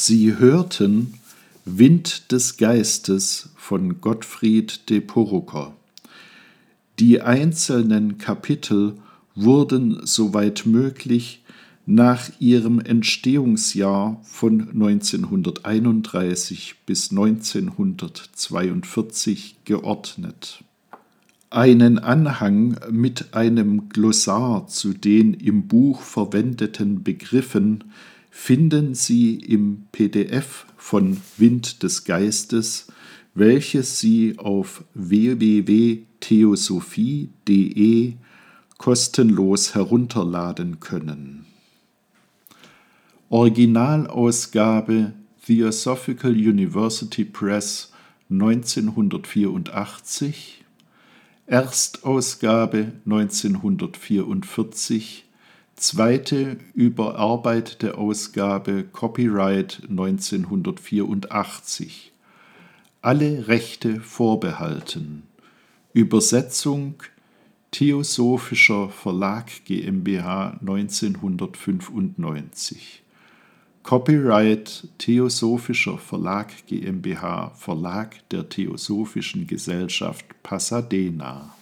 Sie hörten Wind des Geistes von Gottfried de Porrucker. Die einzelnen Kapitel wurden soweit möglich nach ihrem Entstehungsjahr von 1931 bis 1942 geordnet. Einen Anhang mit einem Glossar zu den im Buch verwendeten Begriffen finden Sie im PDF von Wind des Geistes, welches Sie auf www.theosophie.de kostenlos herunterladen können. Originalausgabe Theosophical University Press 1984, Erstausgabe 1944, zweite überarbeitete Ausgabe Copyright 1984. Alle Rechte vorbehalten. Übersetzung Theosophischer Verlag GmbH 1995. Copyright Theosophischer Verlag GmbH Verlag der Theosophischen Gesellschaft Pasadena.